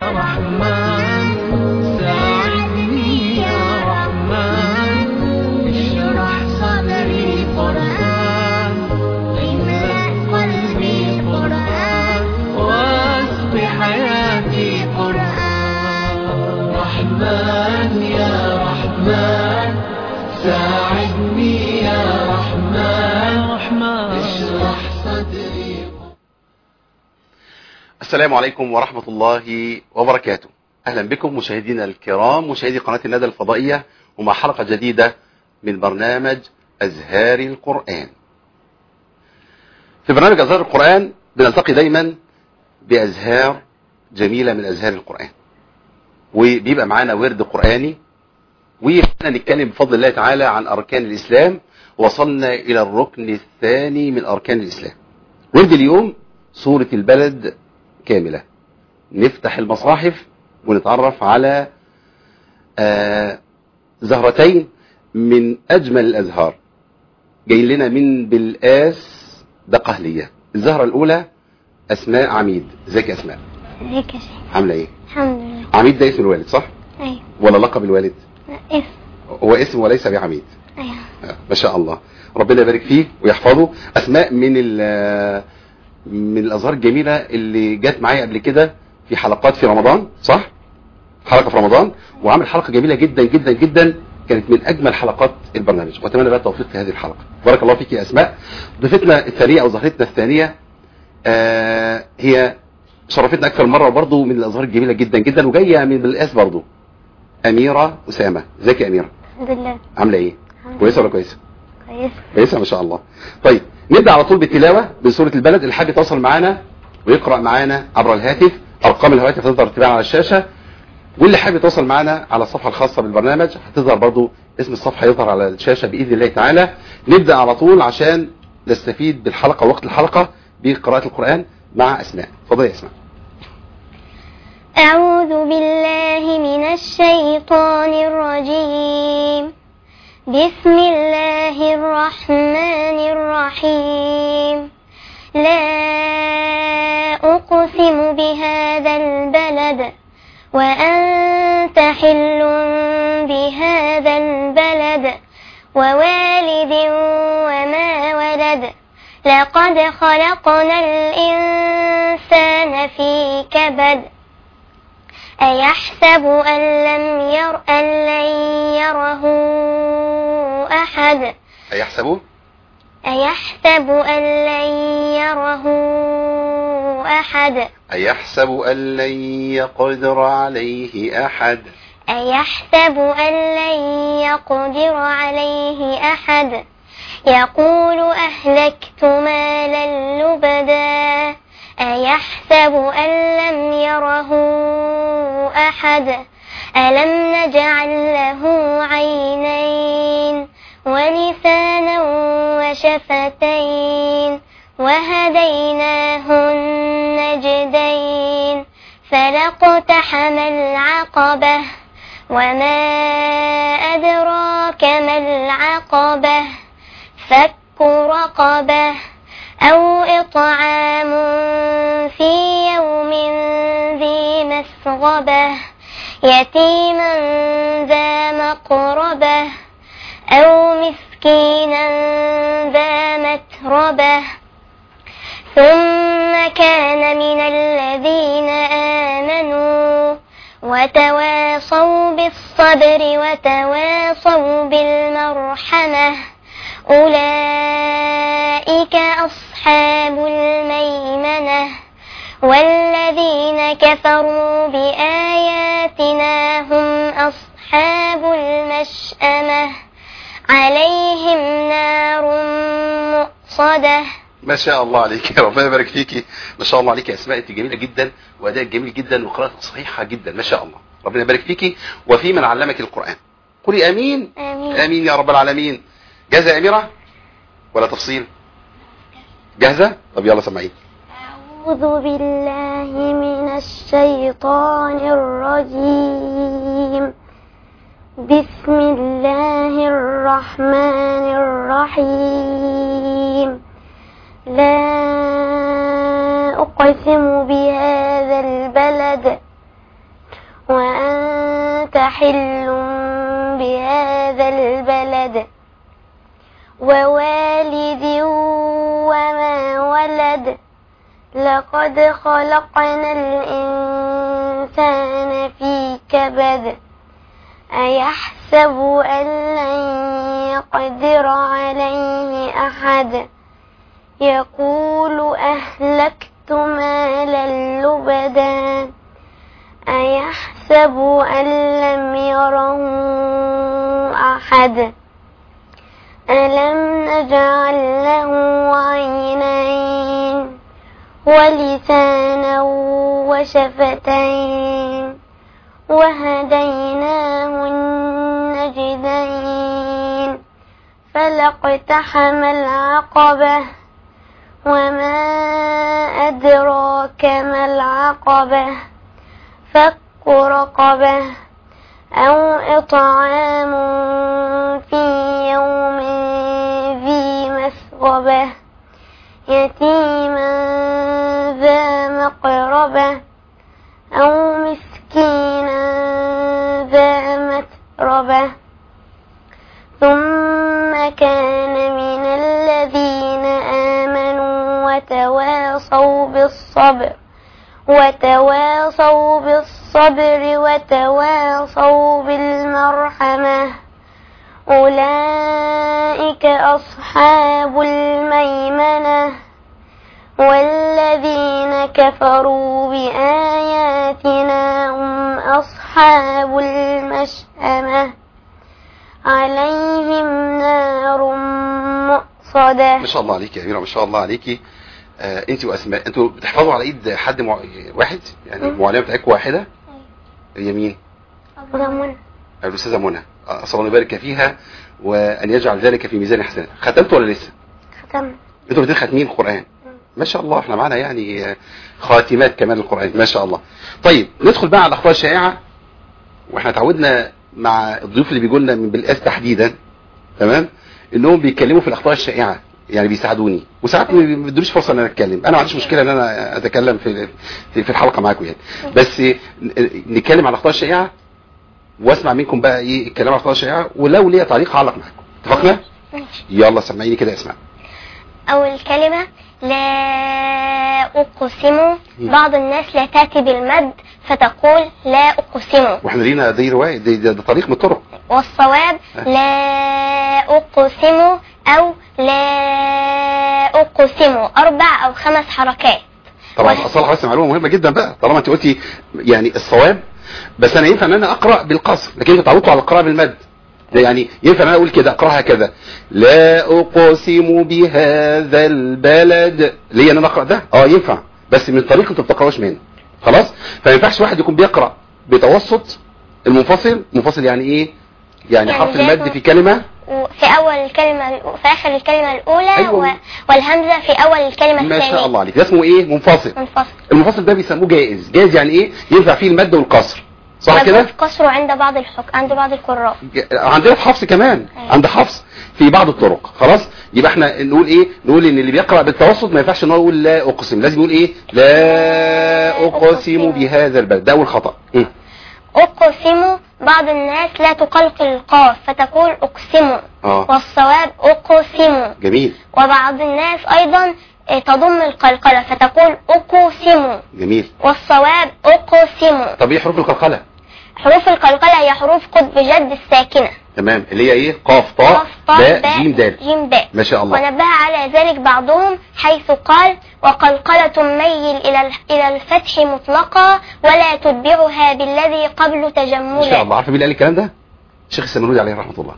رحمن ساعدني يا رحمن اشرح صدري قرآن املأ قلبي قرآن واسق حياتي قرآن رحمن يا رحمن ساعدني يا رحمن اشرح صدري. السلام عليكم ورحمة الله وبركاته. أهلا بكم مشاهدينا الكرام، مشاهدي قناة الندى الفضائية، ومع حلقة جديدة من برنامج أزهار القرآن. في برنامج أزهار القرآن بنلتقي دايما بأزهار جميلة من أزهار القرآن، وبيبقى معانا ورد قرآني، ونتكلم بفضل الله تعالى عن أركان الإسلام. وصلنا إلى الركن الثاني من أركان الإسلام. ورد اليوم سورة البلد كاملة. نفتح المصاحف ونتعرف على زهرتين من أجمل الأزهار، جايين لنا من بالآس دقهلية. الزهرة الأولى أسماء عميد. ازيك يا أسماء؟ ازيك يا شيخ؟ عاملة ايه؟ الحمد لله. عميد ده اسم الوالد صح؟ ايوه. ولا لقب الوالد؟ اسم. هو اسم وليس بعميد. ايوه. ما شاء الله، ربنا يبارك فيه ويحفظه. أسماء من الأزهار الجميلة اللي جت معايا قبل كده في حلقات في رمضان، صح؟ حلقة في رمضان، وعمل حلقة جميلة جدا جدا جدا، كانت من أجمل حلقات البرنامج، وأتمنى بقى التوفيق في هذه الحلقة. بارك الله فيك يا أسماء. ضيفتنا الثانية أو زهرتنا الثانية هي شرفتنا أكثر مرة، وبرضه من الأزهار الجميلة جدا جدا، وجاية من الأس برضه، أميرة أسامة. ازيك يا أميرة؟ الحمد لله. عاملة إيه؟ كويسة ولا كويسة؟ كويسة ما شاء الله. طيب نبدأ على طول بالتلاوة من سورة البلد. الحاج يتواصل معانا ويقرأ معانا عبر الهاتف. أرقام الهواتف هتظهر تباعا على الشاشة، واللي حابب يتواصل معانا على الصفحة الخاصة بالبرنامج هتظهر برضو اسم الصفحة، يظهر على الشاشة بإذن الله تعالى. نبدأ على طول عشان نستفيد بالحلقة ووقت الحلقة بقراءة القرآن مع أسماء. اتفضلي يا أسماء. أعوذ بالله من الشيطان الرجيم. بسم الله الرحمن الرحيم. لا أقسم بهذا البلد وأنت حل بهذا البلد ووالد وما ولد لقد خلقنا الإنسان في كبد أيحسب أن لن يره أحد أيحسب أن لن يره أحد أيحسب أن لن يقدر عليه أحد أيحسب أن لن يقدر عليه أحد يقول أهلكت مالا لبدا أيحسب أن لم يره أحد ألم نجعل له عينين ولسانا وشفتين وهديناه النجدين فلاقتحم العقبة وما أدراك ما العقبة فك رقبة أو إطعام في يوم ذي مسغبة يتيما ذا مقربة أو مسكينا ذا متربة ثم كان من الذين آمنوا وتواصوا بالصبر وتواصوا بالمرحمة أولئك أصحاب الميمنة والذين كفروا بآياتنا هم أصحاب المشأمة عليهم نار مؤصدة. ما شاء الله عليك، ربنا يبارك فيكي. ما شاء الله عليك يا أسماء، انت جميلة جدا وأداء جميل جدا وقراءتك صحيحة جدا، ما شاء الله، ربنا يبارك فيكي. وفي من علمك القرآن، قولي آمين. آمين. آمين يا رب العالمين. جاهزة يا أميرة ولا تفصيل؟ جاهزة؟ طب يلا سمعين. أعوذ بالله من الشيطان الرجيم. بسم الله الرحمن الرحيم. لا أقسم بهذا البلد وأنت حل بهذا البلد ووالد وما ولد لقد خلقنا الإنسان في كبد أيحسب أن لن يقدر عليه أحد يقول أهلكت مالا لبدا أيحسب أن لم يره أحد ألم نجعل له عينين ولسانا وشفتين وهديناه النجدين فلاقتحم العقبة وما أدراك ما العقبة فك رقبة أو إطعام في يوم ذي مسغبة يتيما ذا مقربة أو مسكينا ذا متربة ثم كان من الذين آمنوا وتواصوا بالصبر وتواصوا بالمرحمة أولئك أصحاب الميمنة والذين كفروا بآياتنا هم أصحاب المشأمة عليهم نار مؤصدة. ما شاء الله عليك يا أميرة، ما شاء الله عليك. انت واسماء انتوا بتحفظوا على ايد حد واحد يعني المعلمه بتاعتكم واحده؟ هي مين؟ منى. الاستاذه منى، اسال الله يبارك فيها وان يجعل ذلك في ميزان حسنات. ختمتوا ولا لسه؟ ختمت. انتوا الاثنين خاتمين القران ما شاء الله. احنا معانا يعني خاتمات كمان القران ما شاء الله. طيب ندخل بقى على الاخطاء الشائعه، واحنا تعودنا مع الضيوف اللي بيجوا لنا من بالاس تحديدا تمام انهم بيتكلموا في الاخطاء الشائعه، يعني بيساعدوني وساعات ما بيدونيش فرصه ان انا اتكلم. انا ما عنديش مشكله ان انا اتكلم في الحلقه معاكم يعني، بس نتكلم على الاخطاء الشائعه واسمع منكم بقى ايه الكلام على الاخطاء الشائعه، ولو ليا تعليق هعلق معاكم. اتفقنا؟ يلا سمعيني كده اسمع. أول كلمة لا أقسم. بعض الناس لا تأتي بالمد فتقول لا أقسم، واحنا لينا دي روايه ده طريق من الطرق. والصواب لا أقسم أو لا أقسم 4 أو 5 حركات. طبعا اصلا بس معلومه مهمه جدا بقى، طالما انت قلتي يعني الصواب، بس انا ينفع ان انا اقرا بالقصر لكن انتوا تعودتوا على القراءه بالمد. ده يعني ينفع ان انا اقول كده اقراها كذا لا اقسم بهذا البلد، ليه ان انا اقرا ده؟ ينفع، بس من طريقه انتوا ما بتقراوش منه خلاص. فما ينفعش واحد يكون بيقرا بتوسط المنفصل يعني ايه؟ يعني حرف المد في كلمه في اول الكلمه في اخر الكلمه الاولى. أيوة. والهمزه في اول الكلمه الثانيه. ما شاء الله عليك. ده اسمه ايه؟ منفصل. المنفصل ده بيسموه جائز. جائز يعني ايه؟ ينفع فيه المد والقصر صح كده؟ القصر عند بعض القراء. عندنا في حفص كمان. أيوة. عند حفص في بعض الطرق خلاص. يبقى احنا نقول ايه؟ نقول ان اللي بيقرأ بالتوسط ما ينفعش ان هو يقول لا اقسم، لازم يقول ايه؟ لا اقسم بهذا البلد. ده اول خطأ. أقسم بعض الناس لا تقلقل القاف فتقول أقسم. والصواب أقسم. جميل. وبعض الناس أيضا تضم القلقلة فتقول أقسم. جميل. والصواب أقسم. طب ايه حروف القلقلة؟ حروف القلقلة هي حروف قطب جد الساكنة. تمام، اللي هي ايه؟ قاف طاء باء جيم دال. ما شاء الله. ونبه على ذلك بعضهم حيث قال وقلقلة ميل إلى الفتح مطلقا ولا تتبعها بالذي قبل تجملا. ما شاء الله. عارفه مين اللي قال الكلام ده؟ الشيخ السمنودي عليه رحمة الله.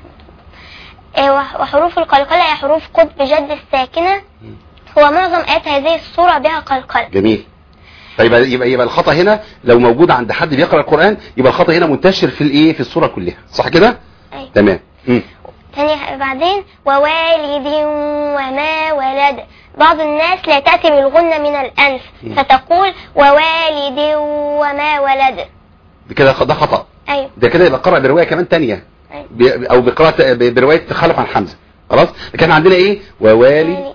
وحروف القلقلة هي حروف قطب جد الساكنة، هو معظم آيات هذه السورة بها قلقلة. جميل. طيب يبقى الخطأ هنا لو موجود عند حد بيقرأ القرآن يبقى الخطأ هنا منتشر في الايه؟ في السورة كلها صح كده؟ أيوة. تمام. ثاني بعدين ووالد وما ولد. بعض الناس لا تأتي بالغنة من الأنف فتقول ووالد وما ولد. كده ده خطأ. أيوة. ده كده يبقى قرأ برواية كمان تانية. أيوة. او بقراءة برواية تخلف عن حمزة خلاص. لكن عندنا ايه؟ ووالد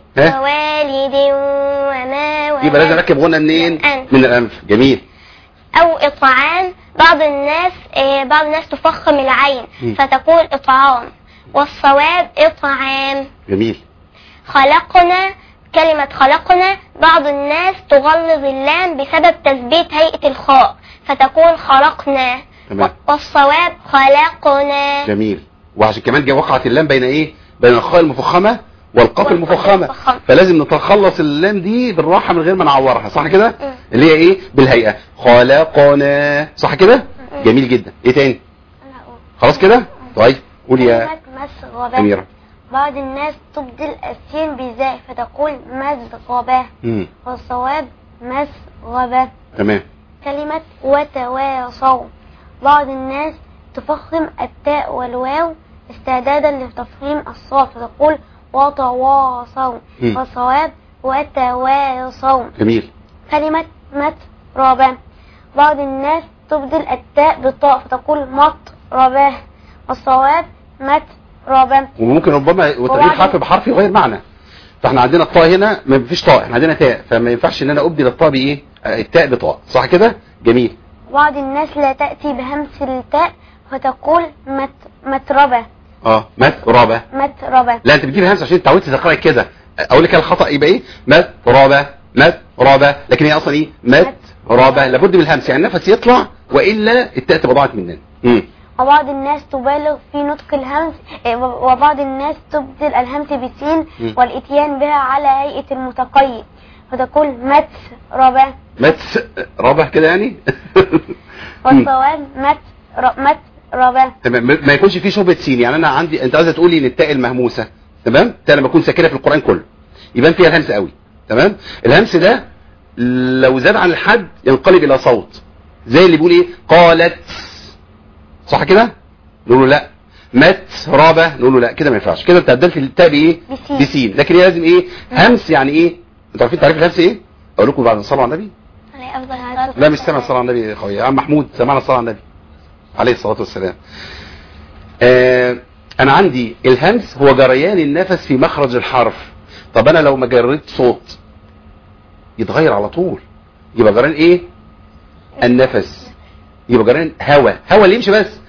وما ولد. يبقى لازم اركب غنة منين؟ من الأنف. جميل. أو إطعام بعض الناس تفخم العين فتقول إطعام، والصواب إطعام. جميل. خلقنا، كلمة خلقنا بعض الناس تغلظ اللام بسبب تثبيت هيئة الخاء فتقول خلقنا. تمام. والصواب خلقنا. جميل. وعشان كمان جه وقعت اللام بين ايه؟ بين الخاء المفخمه والقاف المفخمه، فلازم نتخلص اللام دي بالراحه من غير ما نعورها، صح كده؟ اللي هي ايه؟ بالهيئه. خلقنا، صح كده؟ جميل جدا. ايه تاني؟ خلاص كده؟ طيب قولي يا أميرة. بعض الناس تبدل السين بزاء فتقول مزغبة، والصواب مسغبة. تمام. كلمة وتواصوا، بعض الناس تفخم التاء والواو استعدادا لتفخيم الصاد فتقول وتواصوا، والصواب وتواصوا. جميل. كلمة متربة، بعض الناس تبدل التاء بالطاء فتقول مطربة، والصواب متربة. وممكن ربما وتغيير حرف بحرف يغير معنى، فاحنا عندنا الطاء هنا ما فيش طاء، احنا عندنا تاء، فما ينفعش ان انا ابدل الطاء بايه؟ التاء بطاء، صح كده؟ جميل. بعض الناس لا تأتي بهمس التاء فتقول متربة. متربة. متربة. لا انت بتجيب همس عشان اتعودت تقراي كده. اقول لك الخطأ يبقى ايه؟ متربة متربة، لكن هي اصلا ايه؟ متربة، لابد من الهمس، يعني النفس يطلع والا التاء تبقى ضاعت مننا. وبعض الناس تبالغ في نطق الهمس، وبعض الناس تبدل الهمس بسين والاتيان بها على هيئة المتقيد فتقول متربة. متربة كده يعني. والصواب متربة. تمام. ما يكونش فيه شبهة سين، يعني انا عندي، انت عايزه تقولي ان التاء المهموسه، تمام، التاء لما تكون ساكنه في القرآن كله يبان فيها الهمس قوي، تمام. الهمس ده لو زاد عن الحد ينقلب الى صوت، زي اللي بيقول ايه؟ قالت، صح كده؟ نقول له لا. متربة نقول له لا، كده ما ينفعش، كده انت عدلت التاء بايه؟ بسين، لكن هي لازم ايه؟ همس. يعني ايه؟ انتوا عارفين تعريف الهمس ايه؟ اقول لكم بعد الصلاه على النبي. لا مش سامع الصلاه على النبي يا اخويا، يا عم محمود سمعنا الصلاه على النبي عليه الصلاه والسلام. انا عندي الهمس هو جريان النفس في مخرج الحرف. طب انا لو ما جريت صوت يتغير على طول، يبقى جريان ايه؟ النفس، يبقى جريان هوا اللي يمشي بس.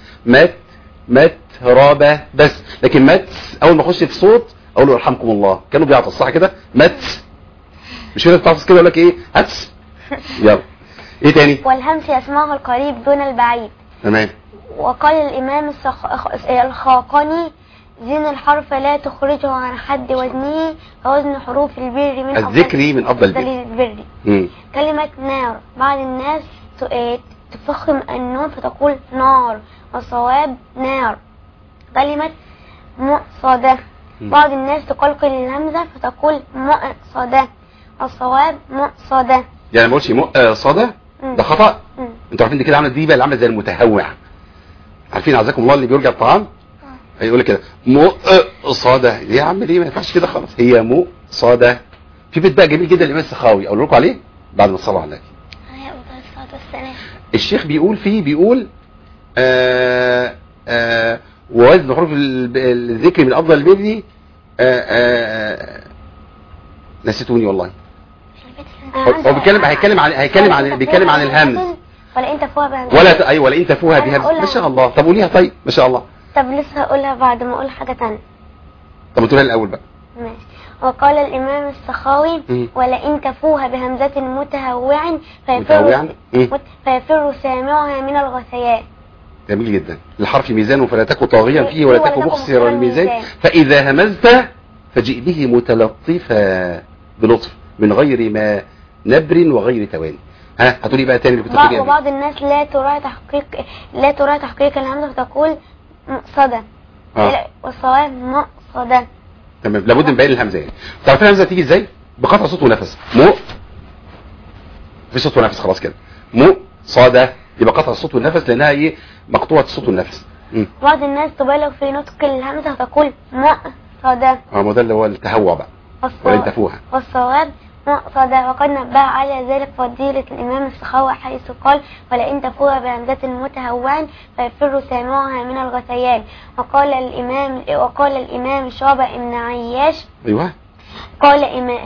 متربة بس، لكن اول ما اخش في صوت اقول له يرحمكم الله، كانوا بيعطس، صح كده؟ مش هنا بتعطس كده، اقول لك ايه؟ هتس. يلا ايه تاني؟ والهمس يسمعه القريب دون البعيد. تمام. وقال الامام الخاقاني زين الحرف لا تخرجه عن حد وزنه فوزن حروف البر من الذكر من افضل البر. كلمة نار، بعض الناس تفخم النون فتقول نار، والصواب نار. كلمة مؤصدة، بعض الناس تقلقل الهمزة فتقول مؤصدة، والصواب مؤصدة. يعني ما قلتش مؤصدة، ده خطأ. انتوا عارفين دي كده عامله، دي بقى اللي عامله زي المتهوع، عارفين عزكم الله اللي بيرجع الطعام هيقول لك كده مؤصدة. يا عم ليه ما ينفعش كده خالص، هي مؤصدة. في بيت بقى جميل جدا الامام السخاوي اقول لكم عليه بعد ما تصلوا على النبي. الشيخ بيقول فيه، بيقول ووزن حروف الذكر من افضل البر. نسيتوني والله. هو بيتكلم عن الهمز. ولا انت فوها بهمز، ولا انت فوها بهمز. ما شاء الله. طب قوليها طيب، ما شاء الله. طب لسه هقولها بعد ما اقول حاجه ثانيه. طب تقولها الاول بقى. ماشي. وقال الامام السخاوي ولئن كفوها بهمزه متهوع فيفر سامعها من الغثيان. جميل جدا. الحرف ميزان فلا تك طاغيا فيه ولا تك مخسر الميزان، فاذا همزت فجئ به متلطفا بلطف من غير ما نبر وغير تواني. هتقولي بقى تاني اللي كنت بتقولي. وبعض الناس لا ترى تحقيق الهمزه فتقول مقصده، والصواب مقصده. تمام. لابد من بيان الهمزه. يعني تعرفين الهمزه تيجي ازاي؟ بقطع صوت ونفس. في صوت ونفس، خلاص كده. صاده يبقى قطع الصوت والنفس، لانها ايه؟ مقطوعه الصوت والنفس. بعض الناس تبالغ في نطق الهمزه فتقول مقصده. ما ده اللي هو التهوع بقى، ولا انت فوها. والصواب مقصده. وقد نبه على ذلك فضيلة الإمام السخاوي حيث قال ولئن تفوها بهمزة متهوع فيفر سامعها من الغثيان. وقال الإمام شعبة بن عياش ايوه قال إمام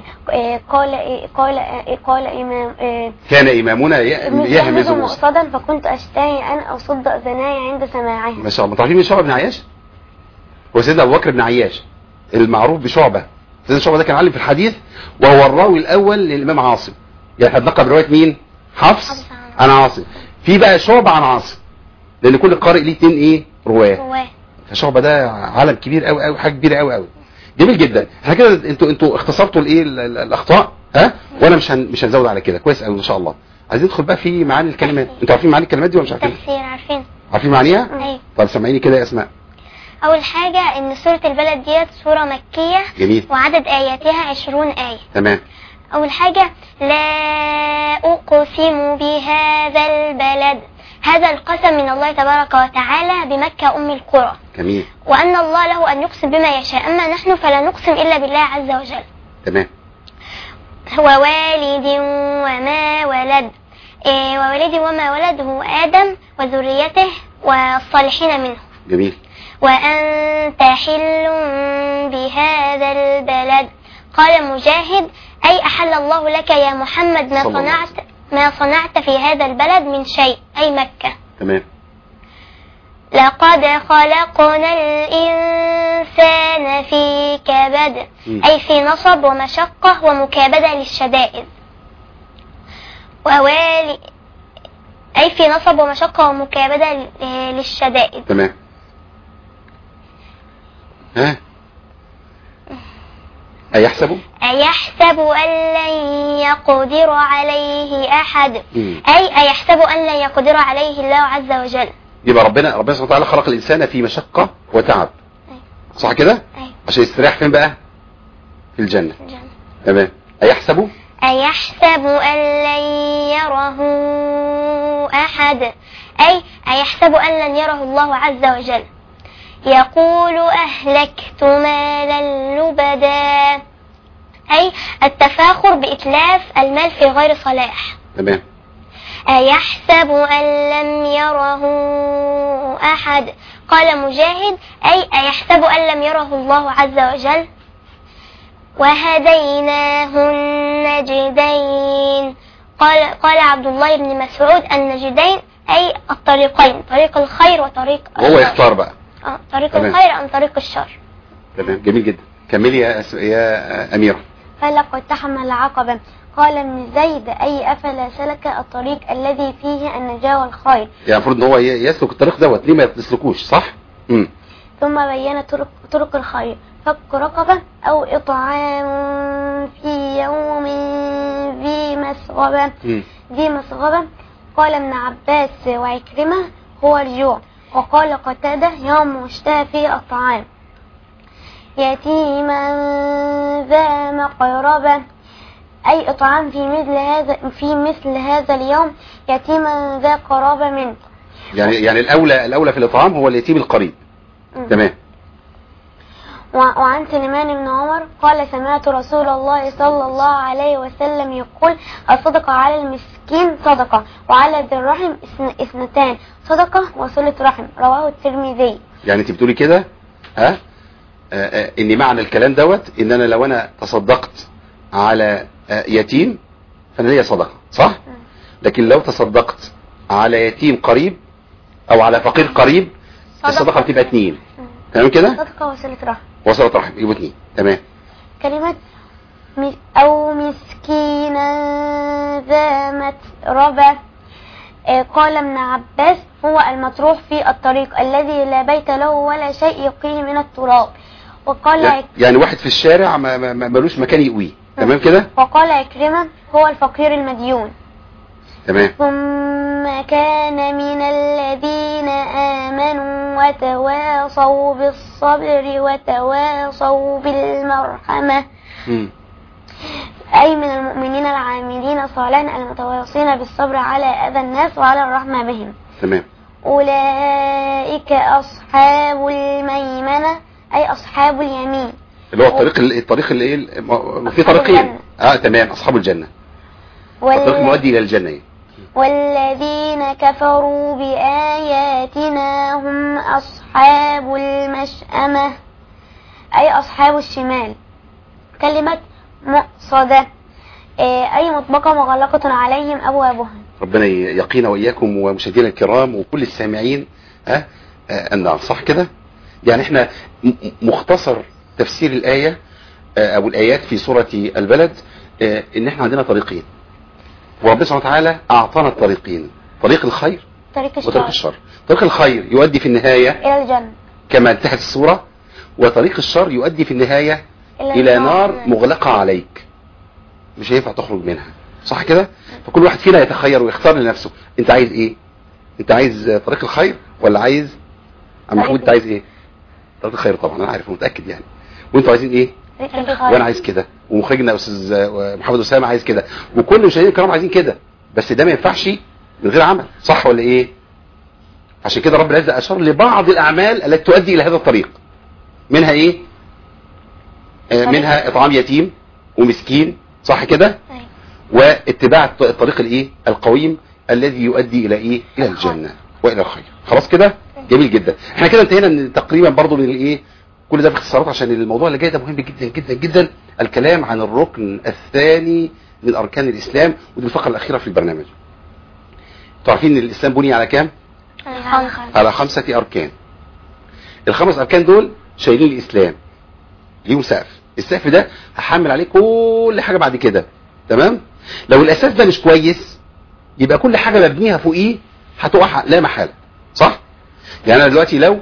قال إمام كان إمامنا يهمز مؤصدا فكنت أشتهي أن أصد أذناي عند سماعه. ما شاء الله. تعرفين مين شعبة بن عياش؟ هو سيدنا أبو بكر بن عياش المعروف بشعبة. سيدنا شعبة ده كان عالم في الحديث وهو الراوي الأول للإمام عاصم. يعني احنا بنقرأ برواية مين؟ حفص عن عاصم. في بقى شعبة عن عاصم لأن كل قارئ ليه 2 إيه؟ رواه. فشعبة ده عالم كبير قوي قوي، حاجة كبيرة قوي قوي. جميل جدا. احنا كده انتوا اختصرتوا الايه الاخطاء، ها؟ وانا مش هنزود على كده. كويس قوي ما شاء الله. عايزين ندخل بقى في معاني الكلمات. انتوا عارفين معاني الكلمات دي ولا مش عارفين؟ تفسير عارفين معانيها؟ ايوه. طب سمعيني كده يا اسماء. اول حاجة ان سورة البلد ديت سورة مكية. جميل. وعدد اياتها 20 آية. تمام. اول حاجة لا اقسم بهذا البلد، هذا القسم من الله تبارك وتعالى بمكة ام القرى. جميل. وان الله له ان يقسم بما يشاء، اما نحن فلا نقسم الا بالله عز وجل. تمام. ووالد وما ولد، ووالد وما ولد هو آدم وذريته والصالحين منه. جميل. وأنت حل بهذا البلد. قال مجاهد أي أحل الله لك يا محمد ما صنعت في هذا البلد من شيء، أي مكة. تمام. لقد خلقنا الإنسان في كبد، أي في نصب ومشقة ومكابدة للشدائد. أي في نصب ومشقة ومكابدة للشدائد. تمام. ها أيحسب أن لن يقدر عليه أحد، أي أيحسب أن لن يقدر عليه الله عز وجل. يبقى ربنا سبحانه وتعالى خلق الإنسان في مشقة وتعب. صح كده؟ عشان يستريح فين بقى؟ في الجنة. تمام. أيحسب أن لن يره أحد، أي أيحسب أن لن يره الله عز وجل. يقول أهلكت مالا لبدا، أي التفاخر بإتلاف المال في غير صلاح. تمام. أيحسب أن لم يره أحد. قال مجاهد أي أيحسب أن لم يره الله عز وجل. وهديناه النجدين. قال عبد الله بن مسعود النجدين أي الطريقين، طريق الخير وطريق الشر. هو يختار بقى طريق تمام. الخير أم طريق الشر. تمام. جميل جدا. كملي يا أميرة. فلقد تحمل عقبا. قال ابن زيد أي أفلا سلك الطريق الذي فيه النجاة والخير. يعني المفروض ان هو يسلك الطريق دوت، ليه ما يسلكوش؟ صح. ثم بين طرق الخير، فك رقبة أو إطعام في يوم ذي مسغبة. قال ابن عباس وعكرمة هو الجوع. وقال قتادة يوم اشتهى فيه الطعام. يتيما ذا مقربة، أي إطعام في مثل هذا اليوم يتيما ذا قرابة منه. يعني الأولى في الإطعام هو اليتيم القريب. تمام. وعن سليمان بن عمر قال سمعت رسول الله صلى الله عليه وسلم يقول الصدقة على المسكين صدقة وعلى ذي الرحم اثنتان، صدقة وصلة رحم. رواه الترمذي. يعني انت بتقولي كده ان معنى الكلام دوت ان انا لو انا تصدقت على يتيم فانا ليا صدقة، صح؟ لكن لو تصدقت على يتيم قريب او على فقير قريب الصدقة بتبقى 2. تمام كده؟ صدقة وصلة رحم. وصلة رحم يبقوا 2. تمام. كلمة أو مسكينا ذا متربة. قال ابن عباس هو المطروح في الطريق الذي لا بيت له ولا شيء يقيه من التراب. وقال يعني واحد في الشارع ملوش مكان يقويه. تمام كده. وقال عكرمة هو الفقير المديون. تمام. ثم كان من الذين آمنوا وتواصوا بالصبر وتواصوا بالمرحمة. أي من المؤمنين العاملين صالحا المتواصين بالصبر على أذى الناس وعلى الرحمة بهم. تمام. أولئك أصحاب الميمنة، أي أصحاب اليمين، اللي هو الطريق اللي ايه في طريقين. تمام. أصحاب الجنة. الطريق المؤدي إلى الجنة. والذين كفروا بآياتنا هم أصحاب المشأمة، أي أصحاب الشمال. كلمة مؤصدة، أي مطبقة مغلقة عليهم أبوابها. ربنا يقينا وإياكم ومشاهدينا الكرام وكل السامعين النار، صح كده؟ يعني احنا مختصر تفسير الآية أو الآيات في سورة البلد إن احنا عندنا طريقين، وربنا سبحانه وتعالى أعطانا الطريقين، طريق الخير وطريق الشر. طريق الخير يؤدي في النهاية إلى الجنة كما انتهت السورة، وطريق الشر يؤدي في النهاية إلى نار مغلقة عليك مش هينفع تخرج منها، صح كده؟ فكل واحد فينا يتخير ويختار لنفسه، انت عايز ايه؟ انت عايز طريق الخير ولا عايز عم محمود؟ انت عايز ايه؟ طريق الخير طبعا، انا عارف ومتاكد يعني. وانتوا عايزين ايه؟ وانا عايز كده، ومخرجنا استاذ محمد اسامه عايز كده، وكل المشاهدين الكرام عايزين كده، بس ده ما ينفعش من غير عمل، صح ولا ايه؟ عشان كده رب العزه اشار لبعض الاعمال التي تؤدي الى هذا الطريق. منها ايه؟ منها اطعام يتيم ومسكين، صح كده؟ واتباع الطريق الايه؟ القويم الذي يؤدي الى ايه؟ الى الجنه والى الخير. خلاص كده؟ جميل جدا. احنا كده انتهينا تقريبا برضو من الايه؟ كل ده باختصارات عشان الموضوع اللي جاي ده مهم جدا جدا جدا، الكلام عن الركن الثاني من اركان الاسلام، ودي الفقره الاخيره في البرنامج. تعرفين ان الاسلام بني على كام؟ على 5 اركان. ال5 اركان دول شايلين الاسلام، ليهم سقف، السقف ده هحمل عليه كل حاجه بعد كده، تمام؟ لو الاساس ده مش كويس يبقى كل حاجه مبنيها فوقيه هتقع لا محاله، صح؟ يعني انا دلوقتي لو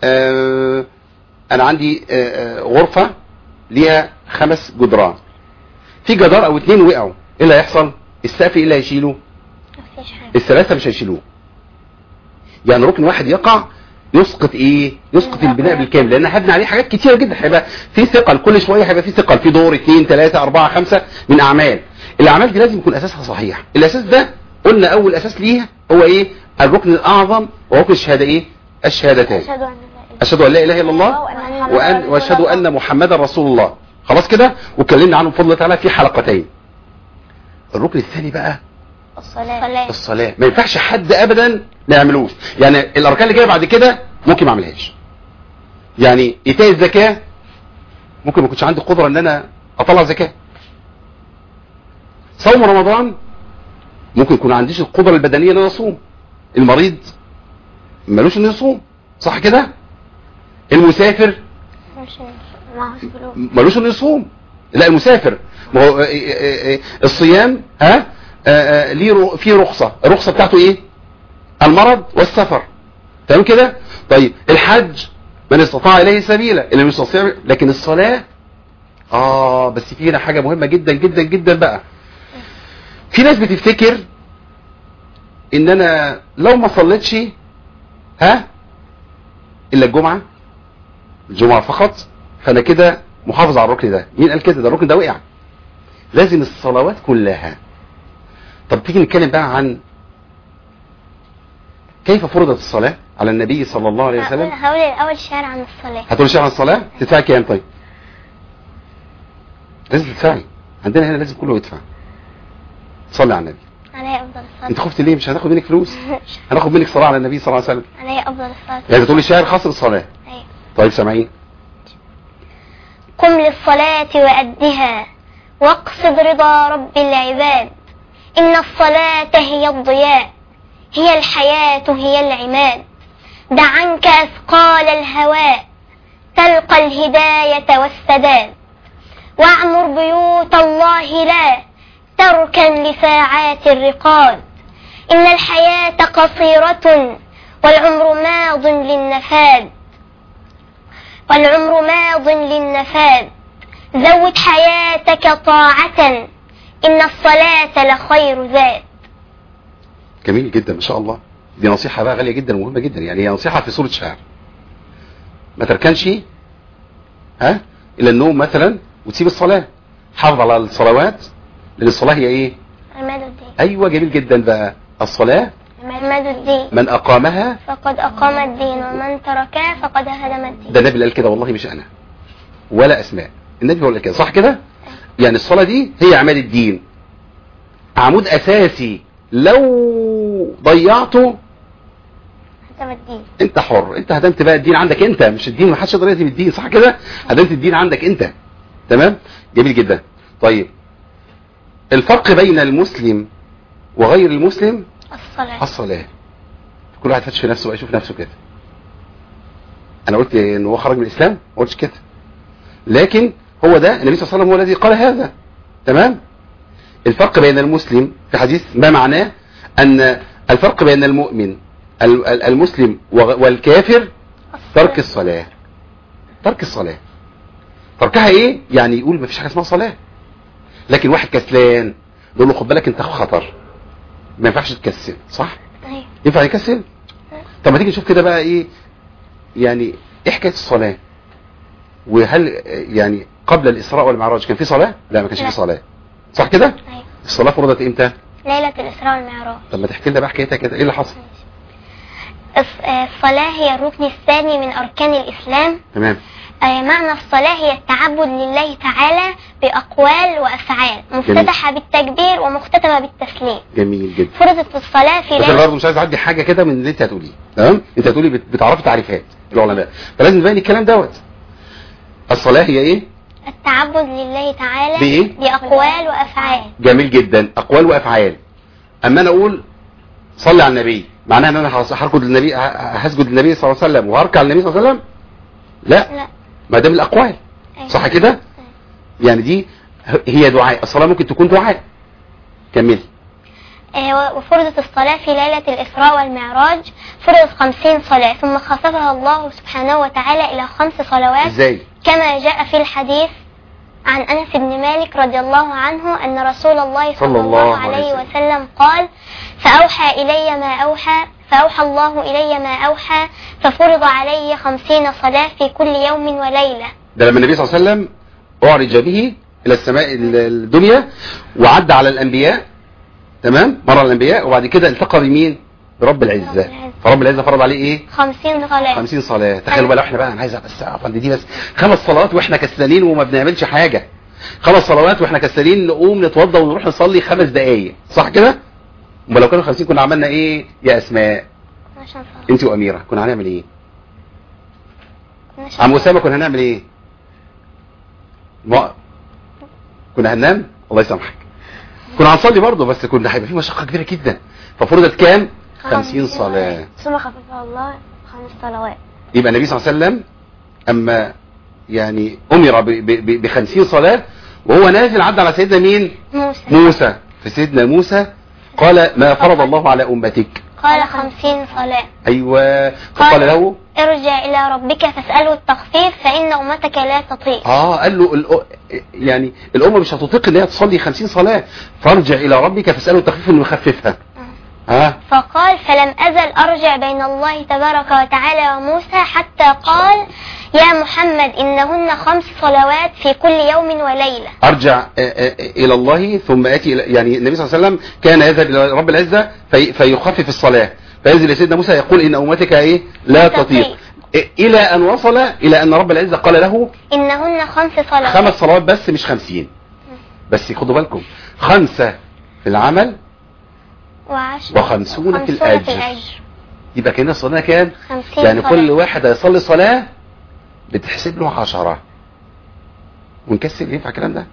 انا عندي غرفه ليها 5 جدران، في جدار او 2 وقعوا، ايه اللي هيحصل؟ السقف ايه اللي هيشيله؟ مفيش حاجة. الثلاثه مش هيشيلوه. يعني ركن واحد يقع يسقط ايه؟ يسقط البناء بالكامل، لان هبني عليه حاجات كتيره جدا، هيبقى في ثقل كل شويه، هيبقى في ثقل في دور 2 3 4 5 من اعمال. الاعمال دي لازم يكون اساسها صحيح. الاساس ده قلنا اول اساس ليها هو ايه؟ الركن الاعظم وركن الشهاده ايه؟ الشهادتان. اشهد ان لا اله الا الله واشهد ان محمدا رسول الله. خلاص كده؟ واتكلمنا عنه بفضل الله تعالى في حلقتين. الركن الثاني بقى الصلاة. ما ينفعش حد ابدا ما يعملوش. يعني الاركان اللي جايه بعد كده ممكن ما اعملهاش. يعني ايتاء الزكاه ممكن ما كنتش عندي قدره ان انا اطلع زكاه. صوم رمضان ممكن يكون عنديش القدره البدنيه ان انا اصوم. المريض ملوش انه يصوم، صح كده؟ المسافر ملوش انه يصوم. لا المسافر ما هو الصيام ليه في رخصه، الرخصه بتاعته ايه؟ المرض والسفر، تمام كده؟ طيب الحج من استطاع اليه سبيلا، اللي مش يستطيع. لكن الصلاه بس في هنا حاجه مهمه جدا جدا جدا بقى. في ناس بتفتكر ان انا لو ما صليتش الا الجمعه فقط فانا كده محافظ على الركن ده. مين قال كده؟ ده الركن ده وقع. لازم الصلوات كلها. طب تيجي نتكلم بقى عن كيف فرضت الصلاة على النبي صلى الله عليه وسلم. هقول الاول شعر عن الصلاة. هتقول شعر عن الصلاة؟ تدفعي كام طيب؟ لازم تدفعي، عندنا هنا لازم كله يدفع. صلي على النبي. عليه افضل الصلاة. انت خفت ليه؟ مش هناخد منك فلوس. هناخد منك صلاة على النبي صلى الله عليه وسلم. عليه افضل الصلاة. يعني تقولي شعر خاص بالصلاة. ايوه. طيب سامعين. قم للصلاة وأدها واقصد رضا رب العباد، إن الصلاة هي الضياء، هي الحياة هي العماد. دع عنك أثقال الهواء تلقى الهداية والسداد، واعمر بيوت الله لا تركن لساعات الرقاد. إن الحياة قصيرة والعمر ماض للنفاد، زود حياتك طاعة، إن الصلاة لخير زاد. جميل جدا ما شاء الله. دي نصيحة بقى غالية جدا ومهمة جدا، يعني هي نصيحة في صورة شعر. ما تركنش إلى النوم مثلا وتسيب الصلاة. حافظ على الصلوات، لأن الصلاة هي إيه؟ عماد الدين. أيوة جميل جدا بقى. الصلاة عماد الدين، من أقامها فقد أقام الدين، ومن تركها فقد هدم الدين. ده النبي اللي قال كده، والله مش أنا ولا أسماء، النبي هو اللي قال كده، صح كده؟ يعني الصلاة دي هي عماد الدين، عمود أساسي، لو ضيعته هدم الدين. انت حر، انت هدمت بقى الدين عندك انت، مش الدين، ما حدش يقدر يهدم الدين، صح كده؟ هدمت الدين عندك انت. تمام، جميل جدا. طيب الفرق بين المسلم وغير المسلم الصلاة. كل واحد فتش في نفسه بقى، يشوف نفسه كده. انا قلت ان هو خرج من الاسلام؟ ما قلتش كده، لكن هو ده النبي صلى الله عليه وسلم هو الذي قال هذا. تمام. الفرق بين المسلم في حديث ما معناه ان الفرق بين المؤمن المسلم والكافر ترك الصلاة. ترك الصلاة تركها ايه؟ يعني يقول ما فيش حاجة اسمها صلاة. لكن واحد كسلان نقول له خد بالك انت خطر، ما ينفعش تكسل، صح؟ ينفع يكسل؟ طب ما تيجي نشوف كده بقى ايه يعني ايه حكاية الصلاة، وهل يعني قبل الإسراء والمعراج كان في صلاة؟ لا، ما كانش في صلاة، صح كده؟ الصلاة فرضت امتى؟ ليلة الإسراء والمعراج. طب ما تحكي لنا بقى حكايتها كده، ايه اللي حصل؟ الصلاة هي الركن الثاني من أركان الإسلام. تمام. معنى الصلاة هي التعبد لله تعالى بأقوال وأفعال مفتتحة بالتكبير ومختتمة بالتسليم. جميل جدا. فرضت الصلاة في بس انا برضه مش عايز اعدي حاجة كده من اللي انت هتقوليه. تمام؟ انت هتقولي بتعرفي تعريفات العلماء، فلازم نبين الكلام دوت. الصلاة هي ايه؟ التعبد لله تعالى بإيه؟ بأقوال وأفعال. جميل جدا، أقوال وأفعال. أما أنا أقول صلي على النبي، معناها أن أنا هسجد للنبي صلى الله عليه وسلم وهركع للنبي صلى الله عليه وسلم؟ لا، ما دام الأقوال. صح كده؟ يعني دي هي دعاء. الصلاة ممكن تكون دعاء. كمل. وفرضت الصلاة في ليلة الإسراء والمعراج، فرضت 50 صلاة ثم خصصها الله سبحانه وتعالى إلى 5 صلوات. إزاي؟ كما جاء في الحديث عن أنس بن مالك رضي الله عنه أن رسول الله صلى الله عليه وسلم قال: فأوحى الله إلي ما أوحى ففرض علي 50 صلاة في كل يوم وليلة. ده لما النبي صلى الله عليه وسلم أعرج به إلى السماء الدنيا وعد على الأنبياء، تمام، مر الأنبياء وبعد كده التقى بمين؟ برب العزة. فرب العزة فرض عليه ايه؟ 50 صلاة. 50 صلاة. تخيلوا بقى لو احنا بقى، انا عايز بس اقف عند دي بس 5 صلوات واحنا كسلانين وما بنعملش حاجة. 5 صلوات واحنا كسلانين نقوم نتوضى ونروح نصلي 5 دقايق، صح كده؟ امال لو كانوا 50 كنا عملنا ايه يا اسماء؟ انت واميرة كنا هنعمل ايه؟ عم اسامة كنا هنعمل ايه؟ كنا هننام؟ الله يسامحك. كنا هنصلي برضه بس كنا هيبقى في مشقة كبيرة جدا. ففرضت كام؟ 50 صلاة. ثم خففها الله 5 صلوات. يبقى النبي صلى الله عليه وسلم اما يعني امر ب 50 صلاة وهو نازل عدى على سيدنا مين؟ موسى. فسيدنا موسى قال: ما فرض الله على امتك؟ قال 50 صلاة. ايوه. فقال له: ارجع الى ربك فاسأله التخفيف فان امتك لا تطيق. قال له يعني الامه مش هتطيق ان هي تصلي 50 صلاة، فارجع الى ربك فاسأله التخفيف انه يخففها. فقال: فلم أزل أرجع بين الله تبارك وتعالى وموسى حتى قال: يا محمد إنهن 5 صلوات في كل يوم وليلة. أرجع إلى الله ثم أتي يعني النبي صلى الله عليه وسلم كان يذهب إلى رب العزة فيخفف الصلاة، فينزل لسيدنا موسى يقول: إن أمتك إيه؟ لا تطيق. إلى أن وصل إلى أن رب العزة قال له: إنهن 5 صلوات. 5 صلوات بس مش 50. بس خدوا بالكم، 5 في العمل و50 في الأجر. يبقى كأن الصلاة كام؟ يعني صلاة. كل واحد هيصلي صلاة بتحسب له 10. ونكسل ينفع الكلام ده؟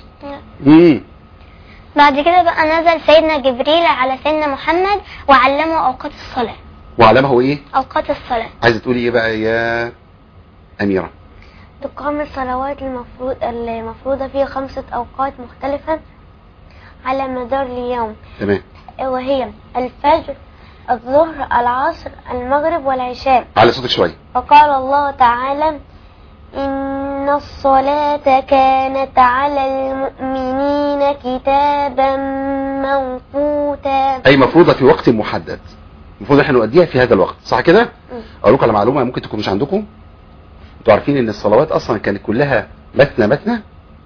بعد كده بقى نزل سيدنا جبريل على سيدنا محمد وعلمه أوقات الصلاة. وعلمه ايه؟ أوقات الصلاة. عايزة تقولي ايه بقى يا أميرة؟ تقام الصلوات المفروضة فيها 5 أوقات مختلفة على مدار اليوم. تمام. وهي الفجر، الظهر، العصر، المغرب، والعشاء. على صوتك شوية. فقال الله تعالى: إن الصلاة كانت على المؤمنين كتابا موقوتا. أي مفروضة في وقت محدد، المفروض احنا نؤديها في هذا الوقت، صح كده؟ أقول لكم على معلومة ممكن تكون مش عندكم. انتوا عارفين ان الصلوات اصلا كانت كلها مثنى.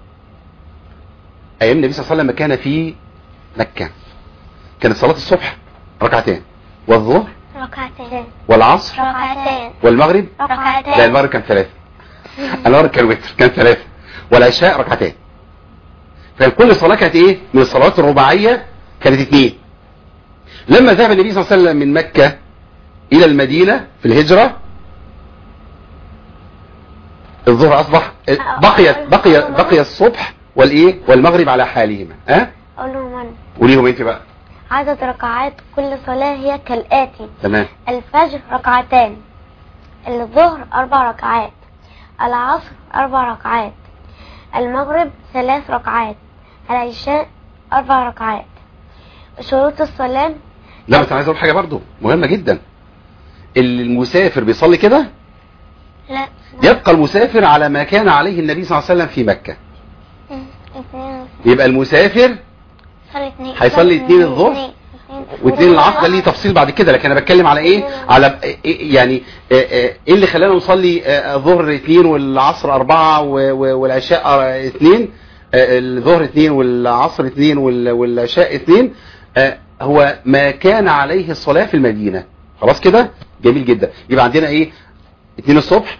ايام النبي صلى الله عليه وسلم كان في مكة كانت صلاة الصبح 2 والظهر 2 والعصر 2 والمغرب 2. لا، المغرب كان 3. المغرب كان وتر، كان 3. والعشاء 2. فكان كل صلاة كانت ايه؟ من الصلوات الرباعية كانت 2. لما ذهب النبي صلى الله عليه وسلم من مكة الى المدينة في الهجرة الظهر اصبح بقي الصبح والايه والمغرب على حالهما. اقول لهم انا قوليهم انت بقى. عدد ركعات كل صلاة هي كالآتي: تمام. الفجر ركعتان، الظهر 4 ركعات، العصر 4 ركعات، المغرب 3 ركعات، العشاء 4 ركعات. شروط الصلاة. لا بس انا عايز اقول حاجه برضو مهمه جدا. المسافر بيصلي كده؟ لا. يبقى المسافر على ما كان عليه النبي صلى الله عليه وسلم في مكة. يبقى المسافر هيصلي 2 الظهر و2 العصر. ده ليه تفصيل بعد كده، لكن انا بتكلم على ايه، على يعني ايه اللي خلانا نصلي الظهر 2 والعصر 4 والعشاء 2، الظهر 2 والعصر 2 والعشاء 2. هو ما كان عليه الصلاة في المدينة. خلاص كده جميل جدا. يبقى عندنا ايه؟ 2 الصبح،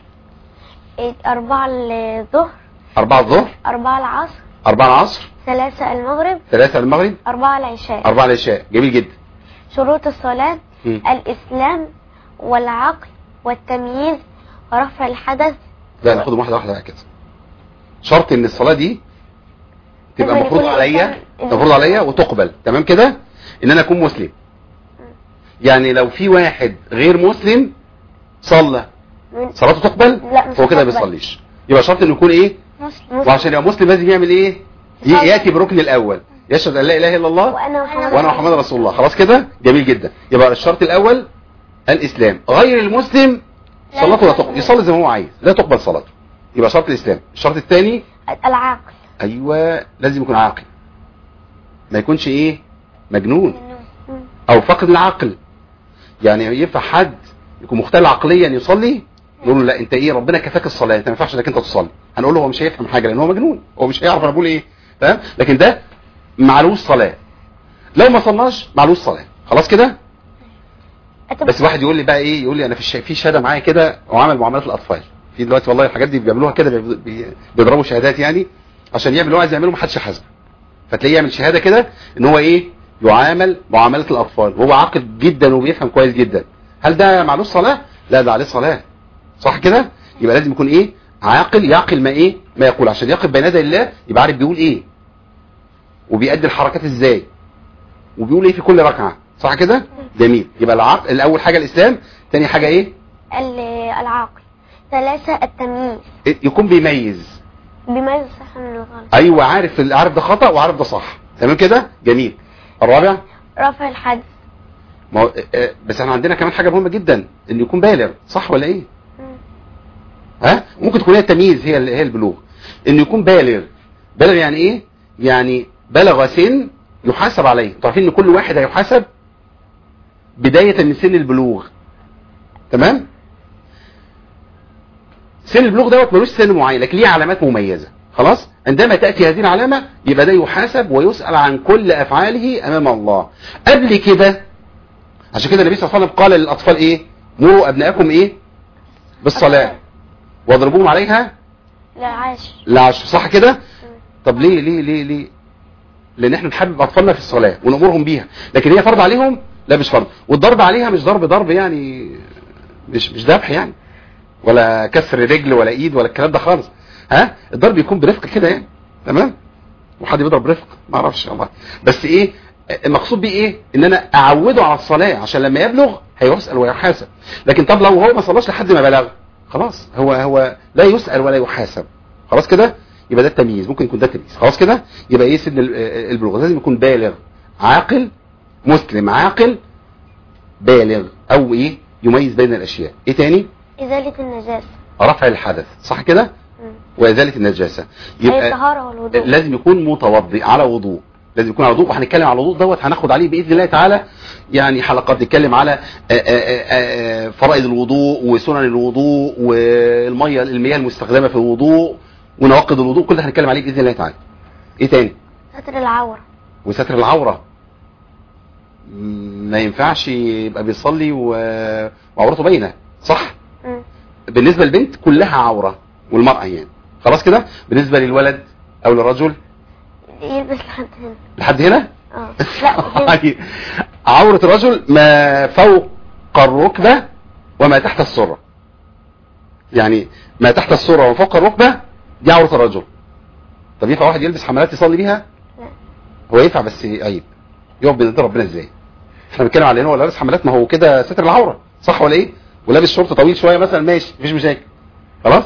4 الظهر، 4 الظهر، 4 العصر، 4 العصر، 3 المغرب، 3 المغرب، 4 العشاء. 4 العشاء. جميل جدا. شروط الصلاة: الإسلام والعقل والتمييز ورفع الحدث. لا ناخدهم واحدة واحدة كده. شرط ان الصلاة دي تبقى مفروض عليا وتقبل. تمام كده؟ ان انا اكون مسلم. يعني لو في واحد غير مسلم صلى صلاته تقبل؟ لا مش هو كده ما تقبل. بيصليش. يبقى شرط انه يكون ايه؟ مسلم. وعشان يبقى مسلم لازم يعمل ايه؟ ياتي بالركن الاول، يشهد ان لا اله الا الله وانا محمد رسول الله. خلاص كده جميل جدا. يبقى الشرط الاول الاسلام. غير المسلم صلاته لا تقبل، يصلي زي ما هو عايز، لا تقبل صلاته. يبقى شرط الاسلام. الشرط الثاني العقل. ايوه لازم يكون عاقل، ما يكونش ايه؟ مجنون او فاقد العقل. يعني ينفع حد يكون مختل عقليا يصلي؟ نقول له لا انت ايه، ربنا كفاك الصلاه، انت ما ينفعش انك انت تصلي. هنقول له هو مش هيفهم حاجه لان هو مجنون، هو مش هيعرف انا بقول ايه. تمام؟ لكن ده معلوش صلاه، لو ما صلاش معلوش صلاه. خلاص كده. بس واحد يقول لي بقى ايه، يقول لي انا في شهاده معايا كده وعمل معاملات الاطفال. في دلوقتي والله الحاجات دي بيعملوها كده، بيضربوا شهادات يعني عشان يعمل اللي هو عايز يعمله، ما حدش يحاسبه. فتلاقيه يعمل شهاده كده ان هو ايه، يعامل معامله الاطفال وهو عاقل جدا وبيفهم كويس جدا. هل ده معلوش صلاه؟ لا ده عليه صلاه. صح كده؟ يبقى لازم يكون ايه؟ عاقل، يعقل ما ايه؟ ما يقول، عشان يقف بين يدي الله يبقى عارف بيقول ايه وبيأدي الحركات ازاي وبيقول ايه في كل ركعه. صح كده؟ جميل. يبقى العقل الاول حاجه الاسلام، ثاني حاجه ايه؟ العقل. 3 التمييز، يكون بيميز الصح من الغلط. ايوه عارف ده خطأ وعارف ده صح. تمام كده؟ جميل. الرابع رفع الحدث. بس احنا عندنا كمان حاجه مهمه جدا، ان يكون بالغ. صح ولا ايه؟ ممكن تكون هي التمييز، هي البلوغ. ان يكون بالغ. بالغ يعني ايه؟ يعني بلغ سن يحاسب عليه. انتوا عارفين ان كل واحد هيحاسب بدايه من سن البلوغ. تمام؟ سن البلوغ دوت ملوش سن معين، لكن ليه علامات مميزه. خلاص؟ عندما تاتي هذه العلامه يبقى ده يحاسب ويسال عن كل افعاله امام الله. قبل كده عشان كده النبي صلى الله عليه وسلم قال للاطفال ايه؟ مروا ابنائكم ايه؟ بالصلاه واضربوهم عليها لعشر. صح كده؟ طب ليه؟ لان احنا نحبب اطفالنا في الصلاه ونامرهم بيها، لكن هي فرض عليهم؟ لا مش فرض. والضرب عليها مش ضرب يعني مش ذبح يعني، ولا كسر رجل ولا ايد ولا الكلام ده خالص. الضرب يكون برفق كده يعني. تمام؟ وحد بيضرب برفق ما اعرفش والله. بس ايه المقصود بيه ايه؟ ان انا اعوده على الصلاه عشان لما يبلغ هيسال ويحاسب. لكن طب لو هو ما صلاش لحد ما بلغ خلاص هو لا يسال ولا يحاسب. خلاص كده؟ يبقى ده التمييز. ممكن يكون ده التمييز. خلاص كده؟ يبقى ايه سن البلوغ؟ لازم يكون بالغ عاقل مسلم عاقل بالغ، او ايه يميز بين الاشياء. ايه تاني؟ ازاله النجاسه، رفع الحدث. صح كده؟ وازاله النجاسه. يبقى الطهاره والوضوء. لازم يكون متوضئ على وضوء. لازم يكون على وضوء. وهنتكلم على الوضوء دوت، هناخد عليه باذن الله تعالى يعني حلقات نتكلم على فرائض الوضوء وسنن الوضوء والميه المستخدمه في الوضوء ونواقض الوضوء. كل ده هنتكلم عليه باذن الله تعالى. ايه تاني؟ ستر العوره. وستر العوره ما ينفعش يبقى بيصلي وعورته باينه. صح؟ بالنسبه للبنت كلها عوره والمراه يعني. خلاص كده؟ بالنسبه للولد او للرجل يلبس لحد هنا لا عورة الرجل ما فوق الركبة وما تحت السرة. يعني ما تحت السرة وفوق الركبة دي عورة الرجل. طب ينفع واحد يلبس حمالات يصلي بيها؟ لا. هو ينفع بس عيب. يقف بين ربنا ازاي؟ احنا بنتكلم على ان هو لابس حمالات، ما هو كده ستر العورة، صح ولا ايه؟ ولابس شورت طويل شوية مثلا، ماشي مفيش مشاكل خلاص.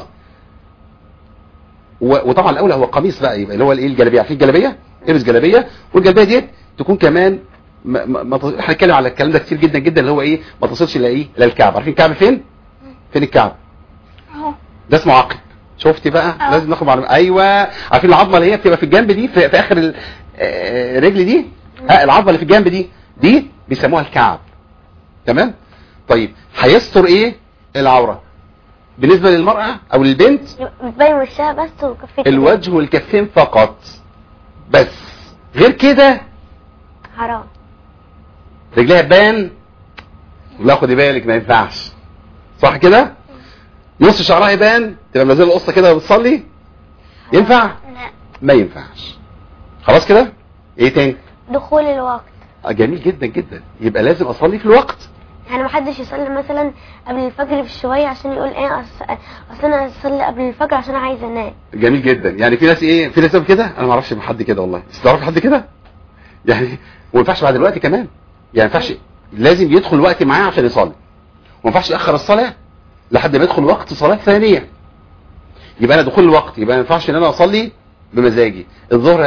وطبعا الاولى هو قميص بقى، يبقى اللي هو الايه الجلابيه. عارفين الجلابيه؟ يلبس جلابيه، والجلابيه ديت تكون كمان احنا هنتكلم على الكلام ده كتير جدا جدا، اللي هو ايه ما تصلش الى ايه الى الكعب. عارفين الكعب فين؟ فين الكعب؟ اهو. ده اسمه عقب. شفتي بقى؟ أوه. لازم ناخد معلومه. ايوه، عارفين العظمه اللي هي بتبقى في الجنب دي، في اخر الرجل دي، العظمه اللي في الجنب دي بيسموها الكعب. تمام؟ طيب هيستر ايه العوره بالنسبه للمراه او للبنت؟ بتبين وشها بس وكفتها الوجه والكفين فقط بس، غير كده حرام. رجليها تبان، لا خدي بالك ما ينفعش، صح كده؟ نص شعرها يبان، تبقى منزله القصه كده وبتصلي، ينفع؟ لا. ما ينفعش. خلاص كده؟ ايه تاني؟ دخول الوقت. جميل جدا جدا، يبقى لازم اصلي في الوقت. يعني محدش يصلي مثلا قبل الفجر بشويه عشان يقول ايه اصل انا اصلي قبل الفجر عشان عايز انام. جميل جدا. يعني في ناس ايه، في ناس كده، انا ما اعرفش حد كده والله، بس تعرف حد كده؟ يعني وما ينفعش بعد الوقت كمان، يعني ما ينفعش، لازم يدخل وقت معاه عشان يصلي، وما ينفعش ياخر الصلاه لحد ما يدخل وقت صلاه ثانيه. يبقى انا دخول الوقت، يبقى ما ينفعش ان انا اصلي بمزاجي. الظهر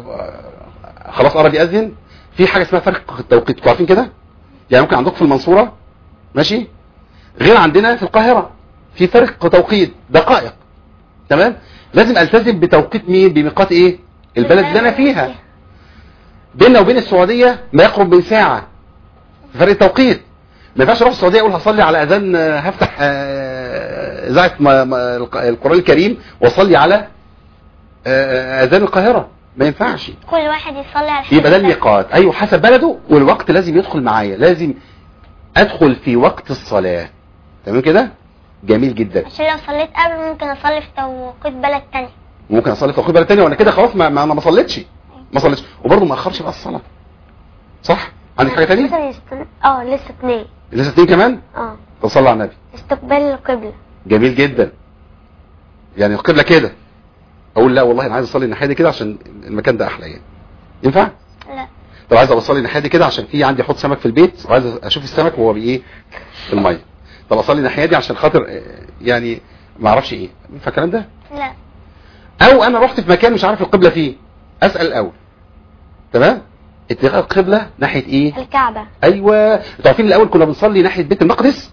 خلاص قرب يأذن، في حاجه اسمها فرق التوقيت، عارفين كده؟ يعني ممكن عندكم في المنصوره ماشي غير عندنا في القاهره، في فرق توقيت دقائق. تمام؟ لازم التزم بتوقيت مين؟ بميقات ايه البلد اللي انا فيها. بيننا وبين السعوديه ما يقرب من ساعه فرق توقيت. ما ينفعش اروح السعوديه اقول هصلي على اذان، هفتح اذاعه القران الكريم واصلي على اذان القاهره، ما ينفعش. كل واحد يصلي على حسب يبقى ده بلده. الميقات، ايوه حسب بلده، والوقت لازم يدخل معايا، لازم ادخل في وقت الصلاه. تمام كده؟ جميل جدا. عشان لو صليت قبل ممكن اصلي في توقيت بلد تاني. ممكن اصلي في توقيت بلد تاني وانا كده خلاص ما انا ما صليتش، وبرضه ما اخرش بقى الصلاه، صح؟ عندك حاجه تاني؟ مثلا لسه 2. لسه 2 كمان؟ طب صلي على النبي. استقبال القبله. جميل جدا. يعني القبله كده، اقول لا والله انا عايز اصلي الناحيه دي كده عشان المكان ده احلى، يعني ينفع؟ لا. طب عايز اصلي الناحيه دي كده عشان في عندي حوض سمك في البيت وعايز اشوف السمك وهو بايه في الميه. طب اصلي الناحيه دي عشان خاطر يعني ما اعرفش ايه، ينفع الكلام ده؟ لا. او انا رحت في مكان مش عارف القبله فيه، اسال الاول. تمام؟ اتجاه القبله ناحيه ايه؟ الكعبه. ايوه. انتوا عارفين الاول كنا بنصلي ناحيه بيت المقدس؟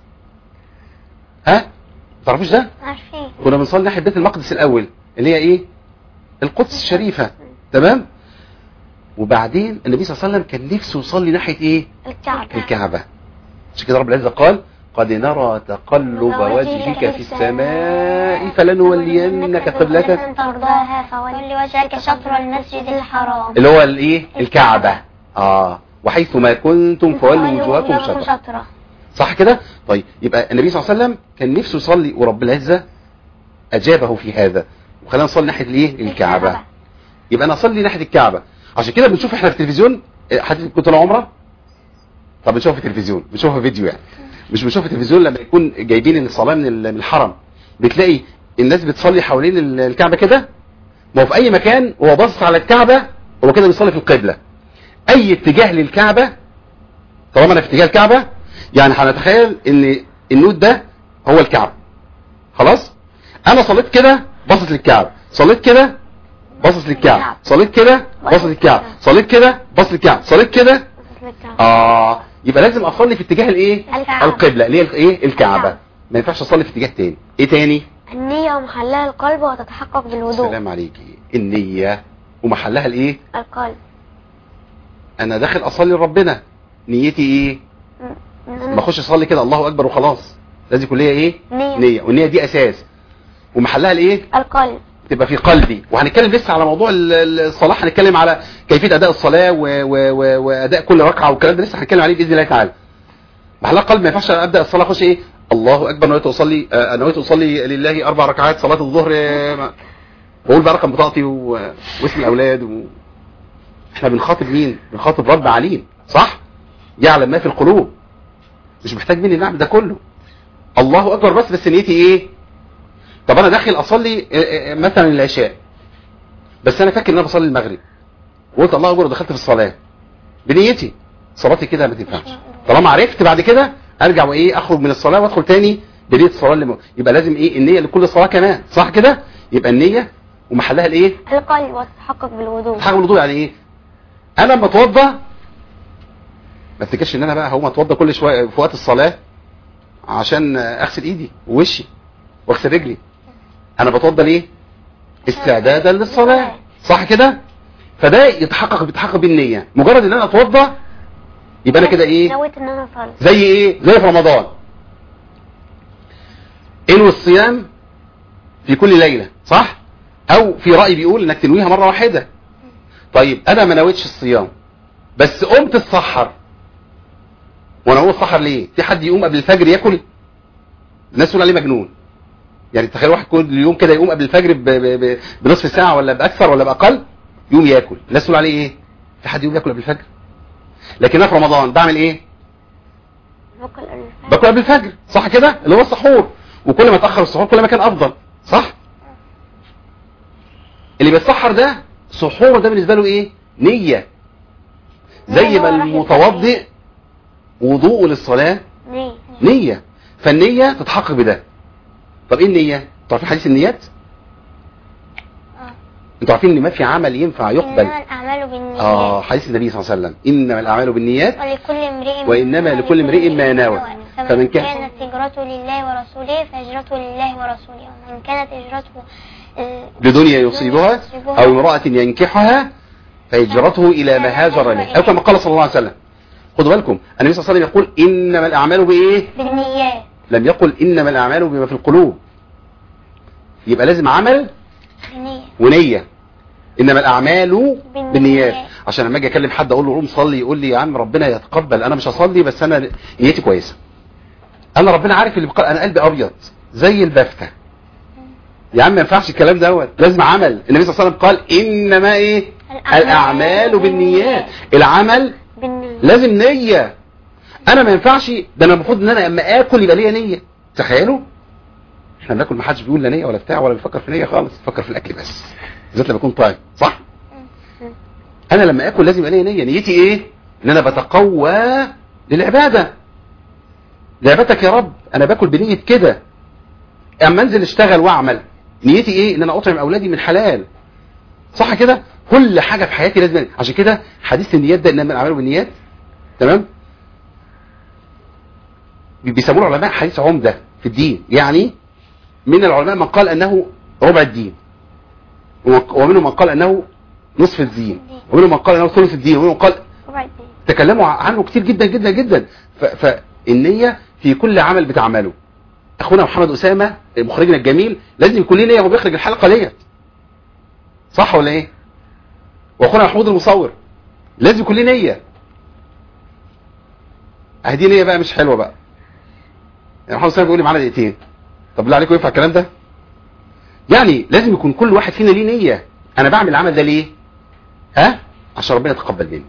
ها؟ ما تعرفوش ده؟ عارفين. كنا بنصلي ناحيه بيت المقدس الاول اللي هي ايه؟ القدس الشريفه. تمام؟ وبعدين النبي صلى الله عليه وسلم كان نفسه يصلي ناحيه ايه؟ الكعبه. عشان كده رب العزه قال: قد نرى تقلب وجهك في السماء فلنولينك قبلة ترضاها فولي وجهك شطر المسجد الحرام. اللي هو الايه؟ الكعبه. وحيث ما كنتم فولوا وجوهكم شطره. صح كده؟ طيب يبقى النبي صلى الله عليه وسلم كان نفسه يصلي ورب العزه اجابه في هذا وخلانا نصلي ناحيه الايه؟ الكعبه. يبقى انا اصلي ناحيه الكعبه. عشان كده بنشوف احنا في التلفزيون، حد كنت له عمره؟ طب بنشوف في التلفزيون، بنشوف في فيديو، يعني مش بنشوف في التلفزيون لما يكون جايبين الصلاه من الحرم، بتلاقي الناس بتصلي حوالين الكعبه كده. ما هو في اي مكان هو باصص على الكعبه هو كده بيصلي في القبله. اي اتجاه للكعبه طالما انا في اتجاه الكعبه، يعني هنتخيل ان النود ده هو الكعبه. خلاص؟ انا صليت كده باصص للكعبه، صليت كده باصص للكعبه، صليت كده باصص للكعبه، صليت كده باصص للكعبه، صليت كده يبقى لازم اصلي في اتجاه الايه؟ القبله اللي هي الايه؟ الكعبه. ما ينفعش اصلي في اتجاه تاني. ايه تاني؟ النية ومحلها القلب وتتحقق بالوضوء. سلام عليكي. النية ومحلها الايه؟ القلب. انا داخل اصلي لربنا، نيتي ايه؟ ما اخش اصلي كده الله اكبر وخلاص، لازم يكون ليا ايه؟ نية. والنية دي اساس، ومحلها الايه؟ القلب. تبقى في قلبي. وهنتكلم لسه على موضوع الصلاه، هنتكلم على كيفيه اداء الصلاه واداء كل ركعه والكلام ده لسه هنتكلم عليه باذن الله تعالى. محلها قلب. ما ينفعش ابدا الصلاه اخش ايه؟ الله اكبر نويت اصلي، نويت اصلي لله 4 ركعات صلاه الظهر، واقول بقى رقم بطاقتي واسم الاولاد احنا بنخاطب مين؟ بنخاطب رب عليم، صح؟ يعلم ما في القلوب. مش محتاج مني نعمل ده كله. الله اكبر بس نيتي ايه؟ طب انا داخل اصلي مثلا العشاء، بس انا فاكر ان انا بصلي المغرب، وقلت الله اكبر ودخلت في الصلاه بنيتي، صلاتي كده ما تنفعش. طالما عرفت بعد كده ارجع وايه اخرج من الصلاه وادخل تاني بنيه الصلاه يبقى لازم ايه النيه لكل صلاه كمان، صح كده؟ يبقى النيه ومحلها الايه؟ القلب والتحقق بالوضوء. تحقق بالوضوء يعني ايه؟ انا لما اتوضى ما افتكرش ان انا بقى هقوم اتوضى كل شويه في وقت الصلاه عشان اغسل ايدي ووشي واغسل رجلي. انا بتوضى ليه؟ استعدادا للصلاه، صح كده؟ فده بيتحقق بالنيه. مجرد ان انا اتوضى يبقى انا كده ايه؟ نويت ان انا اصلي. زي ايه؟ زي في رمضان انوي الصيام في كل ليله، صح؟ او في راي بيقول انك تنويها مره واحده. طيب انا ما نويتش الصيام بس قمت اتسحر، وانا هو اتسحر ليه؟ في حد يقوم قبل الفجر ياكل؟ الناس تقول عليه مجنون. يعني تخيل واحد كل يوم كده يقوم قبل الفجر بنصف ساعه ولا باكثر ولا باقل يقوم ياكل، الناس تقول عليه ايه؟ في حد يقوم ياكل قبل الفجر؟ لكن انا في رمضان بعمل ايه؟ باكل قبل الفجر، صح كده؟ اللي هو السحور. وكل ما اتاخر السحور كل ما كان افضل، صح؟ اللي بيتسحر ده سحور ده بالنسبه له ايه؟ نيه. زي ما المتوضئ وضوءه للصلاه نيه. فالنيه تتحقق بده. طب ايه النيه؟ انتوا عارفين حديث النيات؟ انتوا عارفين ان ما في عمل ينفع يقبل إنما الأعمال بالنيات. حديث النبي صلى الله عليه وسلم انما الاعمال بالنيات وإنما لكل امرئ ما نوى. فمن كانت هجرته لله ورسوله فهجرته لله ورسوله، ومن كانت هجرته لدنيا يصيبها او امرأة ينكحها فهجرته الى ما هاجر اليه، او كما قال صلى الله عليه وسلم. خدوا بالكم النبي صلى الله عليه وسلم يقول انما الاعمال بايه؟ بالنيات. لم يقل انما الاعمال بما في القلوب. يبقى لازم عمل ونية. انما الاعمال بالنيات. عشان لما اجي اكلم حد اقول له قوم صلي يقول لي يا عم ربنا يتقبل، انا مش هصلي بس انا نيتي كويسه. انا ربنا عارف اللي انا قلبي ابيض زي البفتة. يا عم ما ينفعش الكلام دوت، لازم عمل. النبي صلى الله عليه وسلم قال انما ايه؟ الاعمال بالنيات. العمل لازم نية. انا ما ينفعش ده، انا المفروض ان انا اما اكل يبقى ليا نية. تخيلوا احنا بناكل ما حدش بيقول لا نية ولا بتاع ولا بيفكر في نية خالص، بيفكر في الاكل بس، بالذات لما يكون طايم، صح؟ انا لما اكل لازم يبقى ليا نية. نيتي ايه؟ ان انا بتقوى للعبادة. لعبتك يا رب، انا باكل بنية كده. اما انزل اشتغل واعمل نيتي ايه؟ ان انا اطعم اولادي من حلال، صح كده؟ كل حاجة في حياتي لازم. عشان كده حديث النيات ده انما الاعمال بالنيات، تمام؟ بيسموه العلماء حديث عمدة في الدين. يعني من العلماء من قال انه ربع الدين، ومنهم من قال انه نصف الدين، ومنهم من قال انه ثلث الدين، ومنهم قال تكلموا عنه كتير جدا جدا جدا. فالنية في كل عمل بتعمله. اخونا محمد اسامة مخرجنا الجميل لازم يكون ليه نية وهو بيخرج الحلقة ديت، صح ولا ايه؟ واخونا محمود المصور لازم يكون ليه نية. اهدي نية بقى مش حلوة بقى. يعني محمد اسامة بيقول لي معانا دقيقتين، طب بالله عليكم ينفع الكلام ده؟ يعني لازم يكون كل واحد فينا ليه نية. انا بعمل العمل ده ليه؟ عشان ربنا يتقبل مني.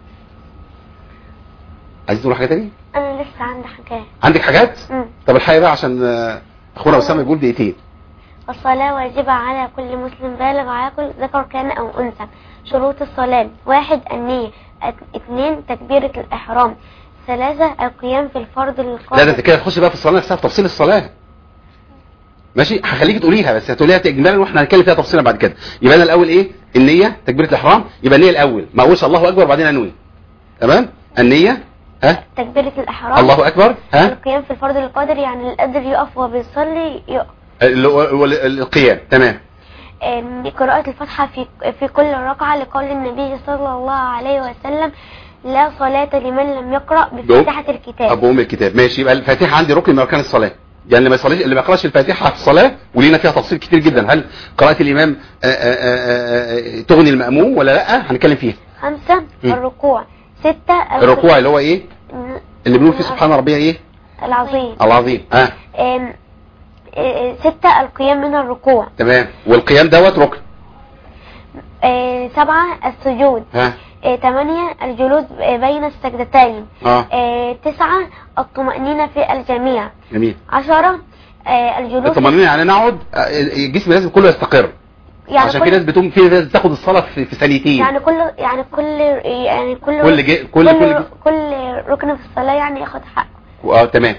عايز تقول حاجة تاني؟ انا لسه عندي حاجات. عندك حاجات؟ طب الحقيقة بقى عشان اخونا اسامة بيقول دقيقتين. الصلاة واجبة على كل مسلم بالغ عاقل ذكر كان او انثى. شروط الصلاة: 1 النية، 2 تكبيرة الاحرام، 3 القيام في الفرض للقادر. لا ده انت كده تخش بقى في الصلاة نفسها في تفصيل الصلاة. ماشي، هخليك تقوليها بس هتقوليها اجمالا واحنا هنتكلم فيها تفصيلا بعد كده. يبقى انا الاول ايه؟ النية، تكبيرة الاحرام. يبقى النية الاول، ما اقولش الله اكبر وبعدين انوي. تمام؟ النية تكبيرة الاحرام، الله اكبر، القيام في الفرض للقادر يعني القادر يقف وهو بيصلي يقف. القيام، تمام. قراءة الفاتحة في كل ركعة لقول النبي صلى الله عليه وسلم: لا صلاة لمن لم يقرأ بفاتحة الكتاب. بأم الكتاب. ماشي، يبقى الفاتحة عندي ركن من اركان الصلاة. يعني اللي ما يصليش، اللي ما يقراش الفاتحة في الصلاة، ولينا فيها تفصيل كتير جدا، هل قراءة الإمام تغني المأموم ولا لا؟ هنتكلم فيها. 5 الركوع. 6 الركوع اللي هو ايه؟ اللي بنقول فيه سبحان ربي ايه؟ العظيم. العظيم. 6 القيام من الركوع. تمام، والقيام دوت ركن. 7 السجود. 8 الجلوس بين السجدتين. 9 الطمأنينة في الجميع. جميل. 10 الجلوس الطمأنينة يعني نقعد الجسم لازم كله يستقر، يعني عشان في ناس بتقوم، في ناس بتاخد الصلاة في ثانيتين. يعني كل ركن في الصلاة يعني ياخد حقه. تمام.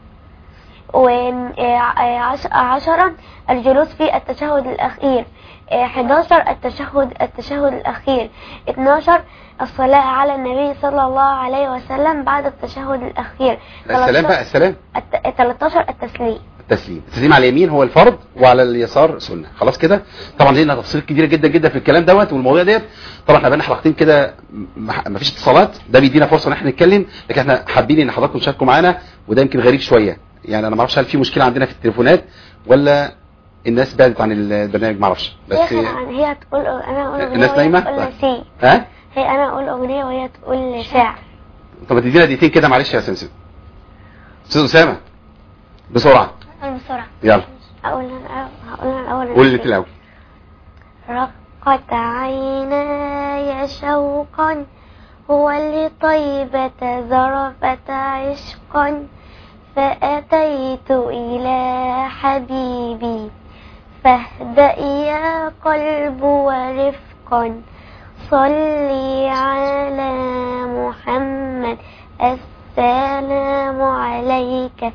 و10 الجلوس في التشهد الأخير. 11 التشهد الأخير. 12 الصلاة على النبي صلى الله عليه وسلم بعد التشهد الأخير. السلام بقى، السلام. 13 التسليم على اليمين هو الفرض وعلى اليسار سنة. خلاص كده. طبعا لينا تفصيل كبيرة جدا جدا في الكلام دوت والمواضيع ديت. طبعا احنا بقينا حلقتين كده مفيش اتصالات، ده بيدينا فرصة ان احنا نتكلم، لكن احنا حابين ان حضراتكم تشاركوا معانا، وده يمكن غريب شوية. يعني انا ما اعرفش هل في مشكلة عندنا في التليفونات ولا الناس بعدت عن البرنامج، ما اعرفش. بس هي تقول انا اقول الناس نايمة. ها هي انا اقول اغنية وهي تقول شعر. طب تدينا دقيقتين كده معلش يا سمسم. استاذ اسامة بسرعة. يلا هقول انا الاول. قول اللي الاول. رقت عيناي شوقا هو لطيبة ذرفت عشقا فأتيت إلى حبيبي فاهدأ يا قلب ورفقا صلي على محمد السلام عليك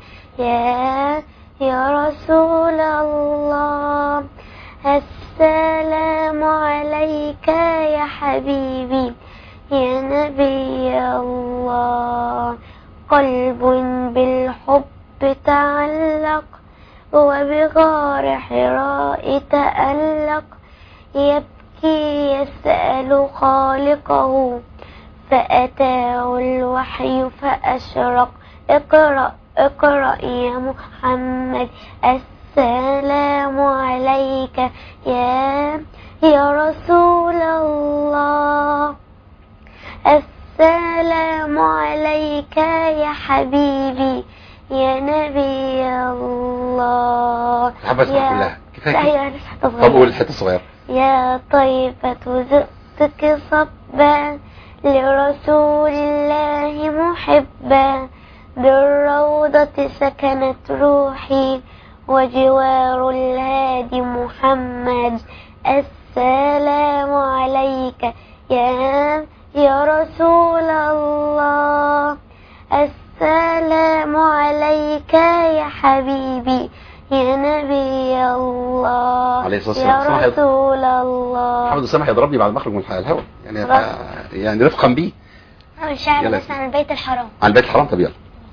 يا رسول الله السلام عليك يا حبيبي يا نبي الله قلب بالحب تعلق وبغار حراء تألق يبكي يسأل خالقه فأتاه الوحي فأشرق اقرأ يا محمد السلام عليك يا رسول الله السلام عليك يا حبيبي يا نبي الله. حبس كلها كفايه. طب قول الحته الصغيره. يا طيبة زدتك صبا لرسول الله محبا بالروضة سكنت روحي وجوار الهادي محمد السلام عليك يا رسول الله السلام عليك يا حبيبي يا نبي الله عليه الصلاة والسلام. يا رسول الله. محمد السامح يضربني بعد ما اخرج من الهواء يعني رفقا بيه. شعر بس عن البيت الحرام. عن البيت الحرام. طب يلا.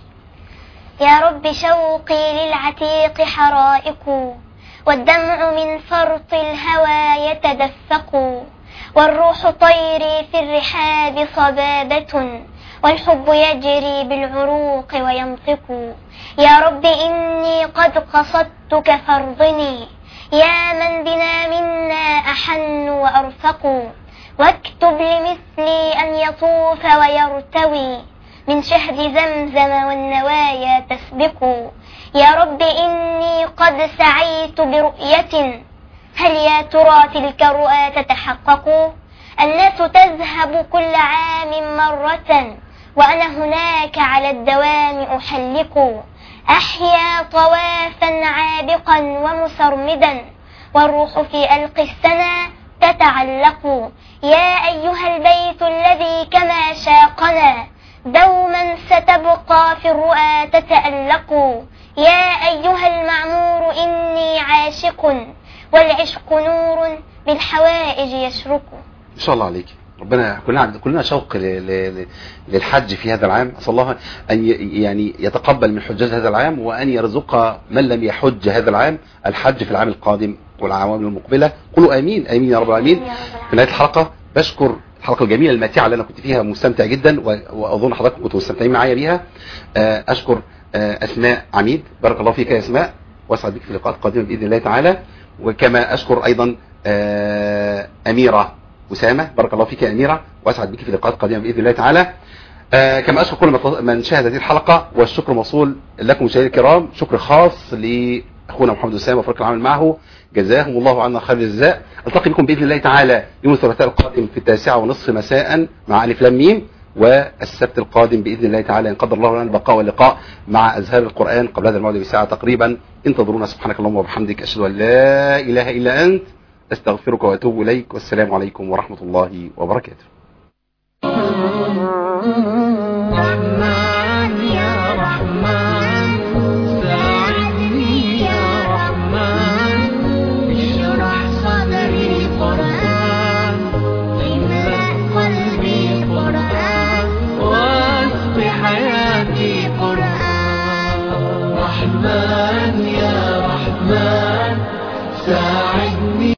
يا رب شوقي للعتيق حرائق والدمع من فرط الهوى يتدفق والروح طيري في الرحاب صبابة والحب يجري بالعروق وينطق. يا رب إني قد قصدتك فارضني يا من بنا منا أحن وأرفق واكتب لمثلي أن يطوف ويرتوي من شهد زمزم والنوايا تسبق. يا رب إني قد سعيت برؤية هل يا ترى تلك الرؤى تتحقق؟ الناس تذهب كل عام مرة وأنا هناك على الدوام أحلق. أحيا طوافا عابقا ومسرمدا والروح في ألق السنة تتعلق. يا أيها البيت الذي كما شاقنا دوما ستبقى في الرؤى تتألق. يا أيها المعمور إني عاشق والعشق نور بالحوائج يشرق. إن شاء الله عليك. ربنا كلنا شوق للحج في هذا العام. أسأل الله أن يعني يتقبل من حجاج هذا العام وأن يرزق من لم يحج هذا العام الحج في العام القادم والعوام المقبلة. قولوا آمين آمين يا رب العالمين. في نهاية الحلقة بشكر الحلقة الجميلة الماتعة اللي أنا كنت فيها مستمتع جدا وأظن حضراتكم كنتوا مستمتعين معايا بيها. أشكر أسماء عميد، بارك الله فيك يا أسماء، وأسعد بك في لقاءات قادمة بإذن الله تعالى. وكما أشكر أيضا أميرة أسامة، بارك الله فيك يا أميرة، وأسعد بك في لقاءات قادمة بإذن الله تعالى. كما أشكر كل من شاهد هذه الحلقة، والشكر موصول لكم مشاهدينا الكرام. شكر خاص لأخونا محمد أسامة وفريق العمل معه، جزاهم الله عنا خير الجزاء. ألتقي بكم بإذن الله تعالى يوم الثلاثاء القادم في 9:30 مساء مع ألف لام ميم. والسبت القادم بإذن الله تعالى إن قدر الله لنا البقاء واللقاء مع أزهار القرآن قبل هذا الموعد بساعة تقريبا. انتظرونا. سبحانك اللهم وبحمدك، أشهد أن لا إله إلا أنت، أستغفرك وأتوب إليك، والسلام عليكم ورحمة الله وبركاته. رحمن يا رحمن ساعدني يا رحمن، اشرح صدري قرآن، املأ قلبي قرآن، واسق حياتي قرآن. رحمن يا رحمن ساعدني